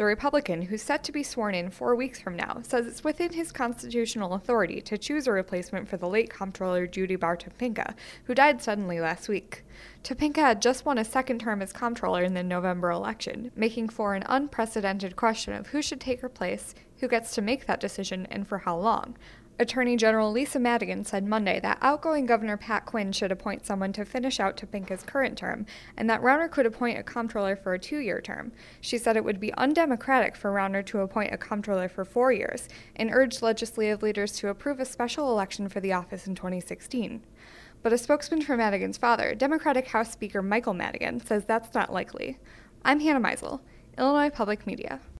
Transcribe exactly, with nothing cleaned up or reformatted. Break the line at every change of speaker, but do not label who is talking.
The Republican, who's set to be sworn in four weeks from now, says it's within his constitutional authority to choose a replacement for the late Comptroller Judy Bar Topinka, who died suddenly last week. Topinka had just won a second term as Comptroller in the November election, making for an unprecedented question of who should take her place, who gets to make that decision, and for how long. Attorney General Lisa Madigan said Monday that outgoing Governor Pat Quinn should appoint someone to finish out Topinka's current term, and that Rauner could appoint a comptroller for a two-year term. She said it would be undemocratic for Rauner to appoint a comptroller for four years, and urged legislative leaders to approve a special election for the office in twenty sixteen. But a spokesman for Madigan's father, Democratic House Speaker Michael Madigan, says that's not likely. I'm Hannah Meisel, Illinois Public Media.